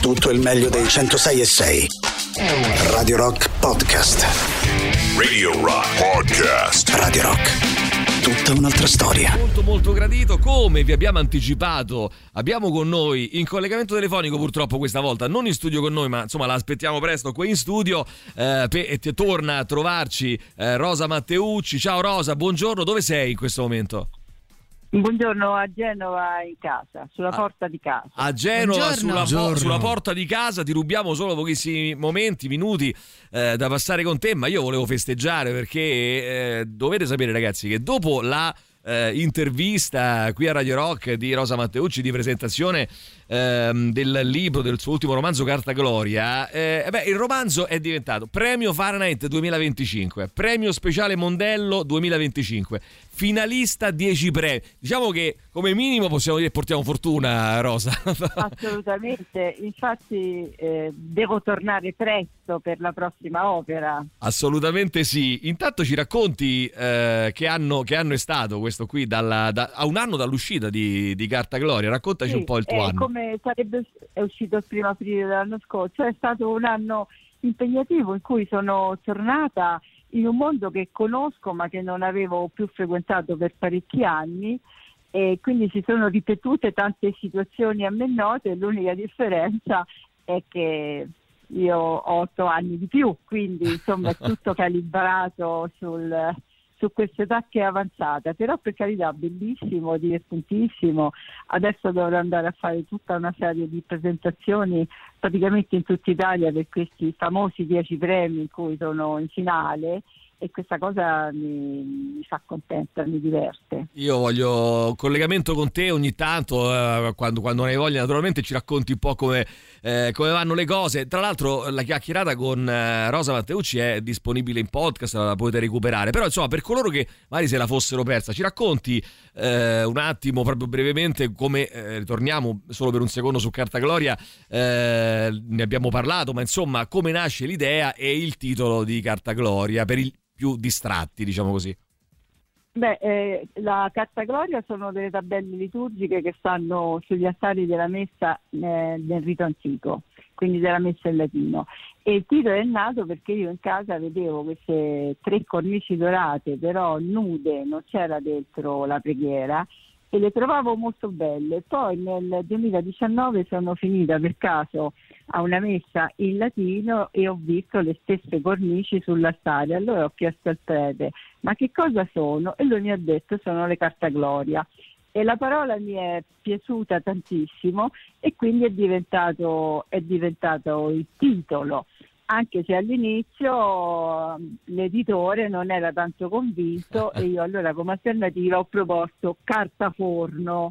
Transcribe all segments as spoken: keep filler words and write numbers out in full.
Tutto il meglio dei centosei e sei. Radio Rock Podcast. Radio Rock Podcast. Radio Rock. Tutta un'altra storia. Molto molto gradito, come vi abbiamo anticipato. Abbiamo con noi in collegamento telefonico, purtroppo questa volta non in studio con noi, ma insomma la aspettiamo presto qui in studio, eh, pe- e te torna a trovarci eh, Rosa Matteucci. Ciao Rosa, buongiorno, dove sei in questo momento? Buongiorno, a Genova in casa, sulla a, porta di casa. A Genova, sulla, po- sulla porta di casa. Ti rubiamo solo pochissimi momenti, minuti eh, da passare con te, ma io volevo festeggiare perché eh, dovete sapere, ragazzi, che dopo la eh, intervista qui a Radio Rock di Rosa Matteucci, di presentazione ehm, del libro, del suo ultimo romanzo Carta Gloria, eh, beh, il romanzo è diventato premio Fahrenheit duemilaventicinque, premio speciale Mondello duemilaventicinque, finalista dieci premi. Diciamo che come minimo possiamo dire che portiamo fortuna, Rosa. Assolutamente, infatti eh, devo tornare presto per la prossima opera. Assolutamente sì. Intanto ci racconti eh, che, anno, che anno è stato questo qui, dalla, da, a un anno dall'uscita di, di Carta Gloria. Raccontaci Sì, un po' il tuo eh, anno. Come sarebbe è uscito il primo aprile dell'anno scorso, è stato un anno impegnativo in cui sono tornata in un mondo che conosco ma che non avevo più frequentato per parecchi anni, e quindi si sono ripetute tante situazioni a me note. L'unica differenza è che io ho otto anni di più, quindi insomma è tutto calibrato sul, su questa età che è avanzata, però per carità bellissimo, divertentissimo. Adesso dovrò andare a fare tutta una serie di presentazioni praticamente in tutta Italia per questi famosi dieci premi in cui sono in finale, e questa cosa mi, mi fa contenta, mi diverte. Io voglio un collegamento con te ogni tanto, eh, quando, quando ne hai voglia, naturalmente ci racconti un po' come, eh, come vanno le cose. Tra l'altro la chiacchierata con eh, Rosa Matteucci è disponibile in podcast, la potete recuperare, però insomma per coloro che magari se la fossero persa, ci racconti eh, un attimo, proprio brevemente, come eh, ritorniamo solo per un secondo su Carta Gloria, eh, ne abbiamo parlato, ma insomma come nasce l'idea e il titolo di Carta Gloria per il più distratti, diciamo così. Beh, eh, la Carta Gloria sono delle tabelle liturgiche che stanno sugli altari della messa eh, nel rito antico, quindi della messa in latino, e il titolo è nato perché io in casa vedevo queste tre cornici dorate però nude, non c'era dentro la preghiera, e le trovavo molto belle. Poi nel duemiladiciannove sono finita per caso a una messa in latino e ho visto le stesse cornici sull'altare. Allora ho chiesto al prete: ma che cosa sono? E lui mi ha detto: sono le Carta Gloria. E la parola mi è piaciuta tantissimo e quindi è diventato, è diventato il titolo, anche se all'inizio l'editore non era tanto convinto e io allora come alternativa ho proposto carta forno.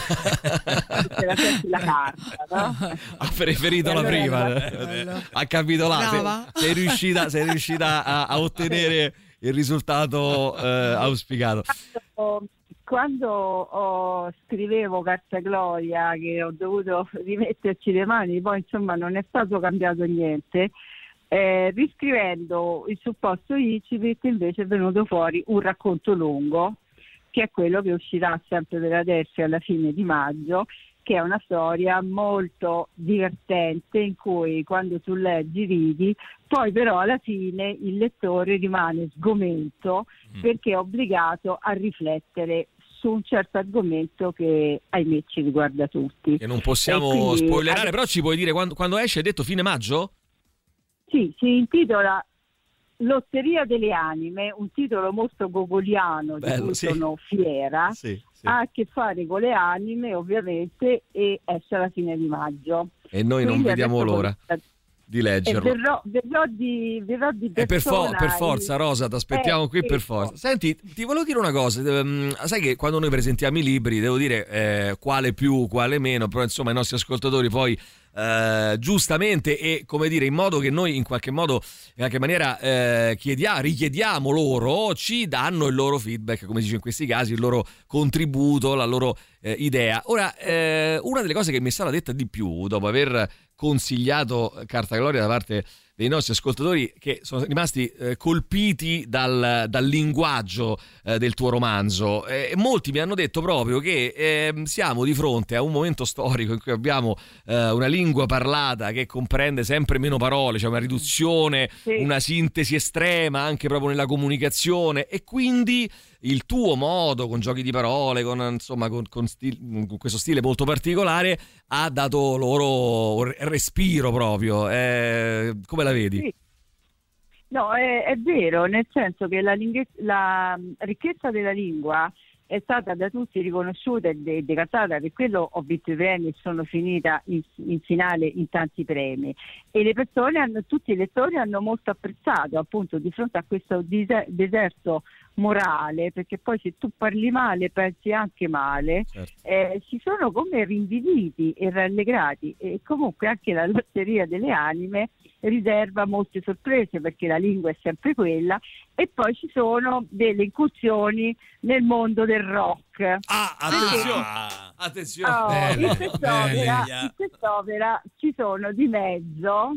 C'era sempre la carta, no? Ha preferito la allora prima, bello. Ha capito là, sei, sei riuscita, sei riuscita a, a ottenere il risultato eh, auspicato. Quando ho, scrivevo Carta Gloria, che ho dovuto rimetterci le mani, poi insomma non è stato cambiato niente, eh, riscrivendo il supposto incipit invece è venuto fuori un racconto lungo, che è quello che uscirà sempre per adesso alla fine di maggio, che è una storia molto divertente in cui quando tu leggi ridi, poi però alla fine il lettore rimane sgomento mm. perché è obbligato a riflettere su un certo argomento che ahimè ci riguarda tutti. Che non possiamo quindi spoilerare, ad... però ci puoi dire quando, quando esce? Hai detto fine maggio? Sì, si intitola Lotteria delle Anime, un titolo molto gogoliano. Bello, di cui sì. sono fiera, sì, sì. ha a che fare con le anime ovviamente e esce alla fine di maggio. E noi quindi non vediamo l'ora con... di leggerlo. E verrò, verrò di verrò di persona, per, for- per forza Rosa, ti aspettiamo eh, qui per forza. Senti, ti volevo dire una cosa, um, sai che quando noi presentiamo i libri devo dire eh, quale più, quale meno, però insomma i nostri ascoltatori poi Uh, giustamente e come dire in modo che noi in qualche modo in qualche maniera uh, chiediamo, richiediamo loro, ci danno il loro feedback, come si dice in questi casi, il loro contributo, la loro uh, idea. Ora uh, una delle cose che mi è stata detta di più dopo aver consigliato Carta Gloria da parte dei nostri ascoltatori che sono rimasti eh, colpiti dal, dal linguaggio eh, del tuo romanzo. E eh, molti mi hanno detto proprio che eh, siamo di fronte a un momento storico in cui abbiamo eh, una lingua parlata che comprende sempre meno parole, c'è cioè una riduzione, sì. una sintesi estrema anche proprio nella comunicazione, e quindi il tuo modo, con giochi di parole, con insomma con, con, stil, con questo stile molto particolare, ha dato loro respiro proprio. Eh, come la vedi? Sì. No, è, è vero, nel senso che la, linghe, la ricchezza della lingua è stata da tutti riconosciuta e decantata, per quello ho vinto i premi e sono finita in, in finale in tanti premi, e le persone hanno, tutti i lettori hanno molto apprezzato, appunto, di fronte a questo deserto morale, perché poi se tu parli male pensi anche male, certo. eh, si sono come rinvigoriti e rallegrati, e comunque anche la lotteria delle anime riserva molte sorprese, perché la lingua è sempre quella, e poi ci sono delle incursioni nel mondo del rock. Ah, attenzione! Ah, attenzione. Oh, bene, in, quest'opera, bene. in quest'opera ci sono di mezzo,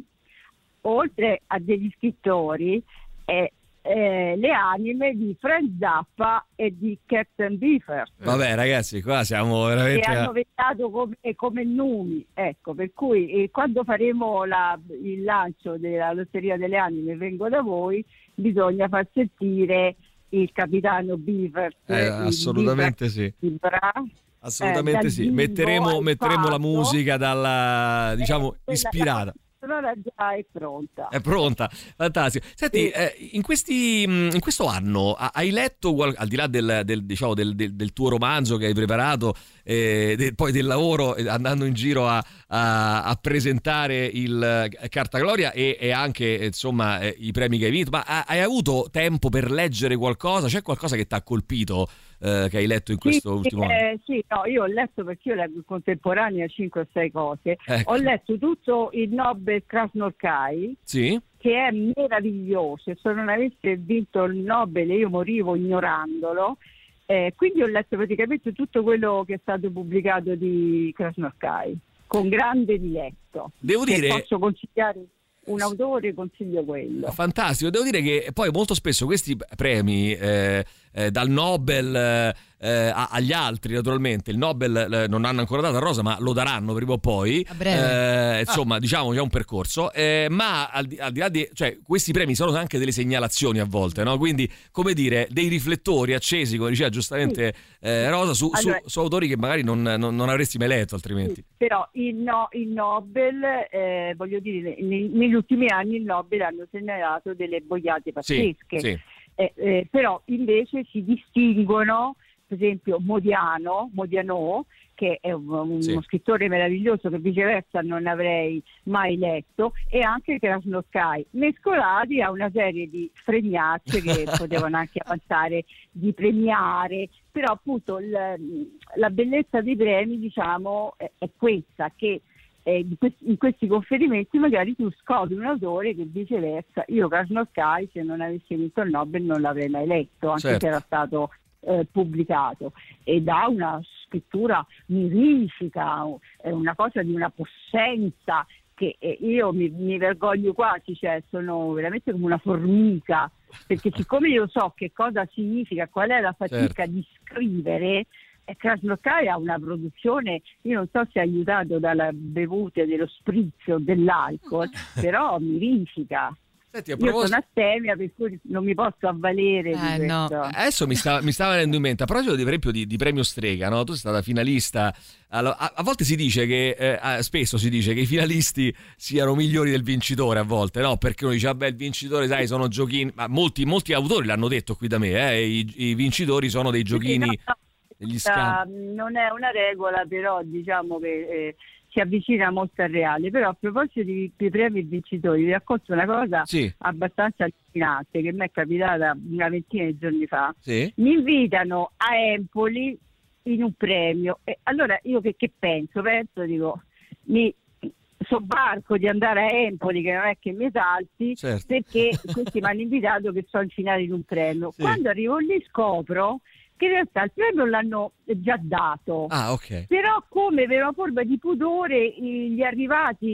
oltre a degli scrittori, eh, Eh, le anime di Frank Zappa e di Captain Beefheart. Vabbè ragazzi, qua siamo veramente... Che hanno vetato come, come numi, ecco, per cui eh, quando faremo la, il lancio della Lotteria delle Anime Vengo da voi, bisogna far sentire il capitano Beefheart. Eh, assolutamente sì. Bra- assolutamente eh, sì. Metteremo, metteremo la musica dalla, diciamo, eh, ispirata. Allora già è pronta. È pronta, fantastico. Senti, eh, in, questi, in questo anno hai letto, al di là del, del, diciamo, del, del, del tuo romanzo che hai preparato, eh, de, poi del lavoro andando in giro a, a, a presentare il Carta Gloria e, e anche insomma eh, i premi che hai vinto, ma hai avuto tempo per leggere qualcosa? C'è qualcosa che ti ha colpito? Eh, che hai letto in questo sì, ultimo eh, anno? Sì, no, io ho letto, perché io leggo in contemporanea cinque o sei cose. Ecco. Ho letto tutto il Nobel Krasnolkai, sì? che è meraviglioso. Se non avesse vinto il Nobel io morivo ignorandolo. Eh, quindi ho letto praticamente tutto quello che è stato pubblicato di Krasnolkai, con grande diletto. Devo dire... Posso consigliare un autore, consiglio quello. Fantastico, devo dire che poi molto spesso questi premi eh, eh, dal Nobel eh, agli altri, naturalmente il Nobel eh, non hanno ancora dato a Rosa, ma lo daranno prima o poi, a breve. Eh, insomma, ah. diciamo c'è un percorso, eh, ma al di, al di là di, cioè, questi premi sono anche delle segnalazioni a volte, no? Quindi, come dire, dei riflettori accesi, come diceva giustamente eh, Rosa, su, allora, su, su autori che magari non, non, non avresti mai letto altrimenti. Sì, però il, no, il Nobel, eh, voglio dire, nei, negli ultimi anni il Nobel hanno segnalato delle boiate pazzesche, sì, sì. Eh, eh, però invece si distinguono, per esempio Modiano, Modiano, che è un, un, sì. uno scrittore meraviglioso che viceversa non avrei mai letto, e anche Krasnolkai, mescolati a una serie di fregnacce che potevano anche avanzare di premiare, però appunto il, la bellezza dei premi, diciamo, è, è questa, che eh, in questi conferimenti magari tu scopri un autore che viceversa, io Krasnolkai se non avessi vinto il Nobel non l'avrei mai letto, anche certo. se era stato Eh, pubblicato, ed ha una scrittura mirifica, è una cosa di una possenza che eh, io mi, mi vergogno quasi, cioè sono veramente come una formica, perché siccome io so che cosa significa, qual è la fatica certo. di scrivere, e Krasnolkai ha una produzione, io non so se è aiutato dalla bevuta dello spritz o dell'alcol, però mirifica. Senti, a proposito... Io sono astemia, per cui non mi posso avvalere eh, di no. questo. Adesso mi sta, mi stava venendo in mente, a proposito di, per esempio, di, di premio Strega, no? Tu sei stata finalista. Allora, a, a volte si dice che, eh, spesso si dice che i finalisti siano migliori del vincitore, a volte, no? Perché uno dice, vabbè, il vincitore, sai, sono giochini, ma molti, molti autori l'hanno detto qui da me, eh? I, i vincitori sono dei giochini, sì, no, no. degli scambi. Non è una regola, però diciamo che... Eh, si avvicina molto al reale. Però a proposito di, di premi e vincitori, vi racconto una cosa sì. abbastanza allucinante che mi è capitata una ventina di giorni fa. Sì. Mi invitano a Empoli in un premio, e allora io che, che penso? Penso, dico, mi sobbarco di andare a Empoli, che non è che mi esalti, certo. perché questi mi hanno invitato che sono in finale in un premio. Sì. Quando arrivo lì scopro che in realtà il premio l'hanno già dato, ah, okay. però come per una forma di pudore gli arrivati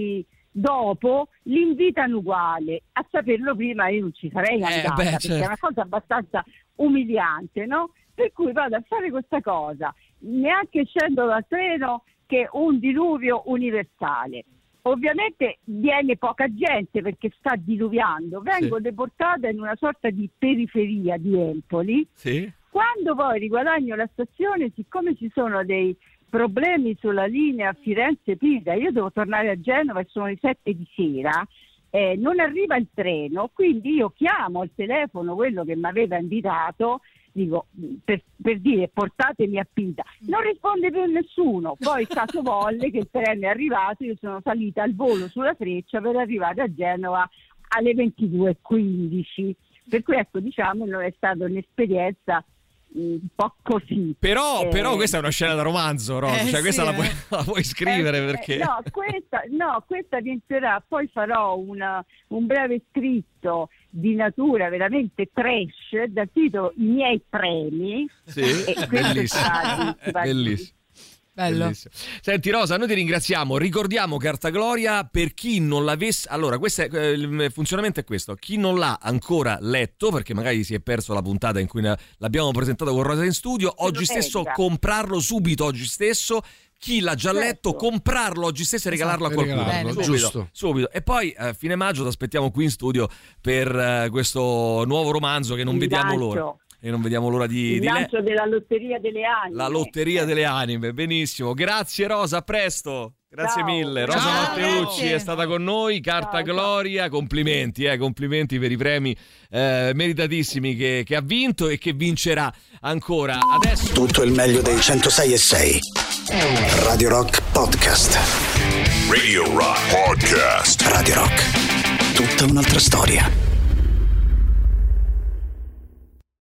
dopo li invitano uguale. A saperlo prima io non ci sarei andata, eh, beh, perché certo. è una cosa abbastanza umiliante, no? Per cui vado a fare questa cosa, neanche scendo dal treno, che è un diluvio universale. Ovviamente viene poca gente perché sta diluviando, vengo sì. deportata in una sorta di periferia di Empoli. Sì. Quando poi riguadagno la stazione, siccome ci sono dei problemi sulla linea Firenze-Pisa, io devo tornare a Genova e sono le sette di sera, eh, non arriva il treno, quindi io chiamo al telefono quello che mi aveva invitato, dico per, per dire portatemi a Pisa, non risponde più nessuno. Poi il caso volle che il treno è arrivato, io sono salita al volo sulla Freccia per arrivare a Genova alle ventidue e quindici, per cui ecco, diciamo, non è stata un'esperienza un po' così. Però, eh, però questa è una scena da romanzo, Rosa, eh, cioè sì, questa eh. la, puoi, la puoi scrivere eh, perché... eh, no, questa, no, questa diventerà, poi farò una, un breve scritto di natura veramente trash dal titolo I miei premi. Sì, e bellissimo. sarà di- Bellissimo. Bello. Bellissimo. Senti Rosa, noi ti ringraziamo, ricordiamo Carta Gloria per chi non l'avesse, allora questo è, eh, il funzionamento è questo, chi non l'ha ancora letto perché magari si è perso la puntata in cui l'abbiamo presentato con Rosa in studio, oggi stesso comprarlo subito, oggi stesso, chi l'ha già letto, Certo. comprarlo oggi stesso e regalarlo a qualcuno. regalarlo, subito, giusto. subito. E poi a fine maggio ti aspettiamo qui in studio per eh, questo nuovo romanzo che non Il vediamo lancio. l'ora. E non vediamo l'ora di, il di le- lancio della lotteria delle anime. la lotteria delle anime, benissimo. Grazie Rosa, a presto. Grazie Ciao. mille. Rosa Ciao, Matteucci grazie. è stata con noi, Carta Ciao, ciao. Gloria, complimenti, eh, complimenti per i premi eh, meritatissimi che, che ha vinto e che vincerà ancora. Adesso Tutto il meglio dei centosei e sei. Radio Rock Podcast. Radio Rock Podcast. Radio Rock. Tutta un'altra storia.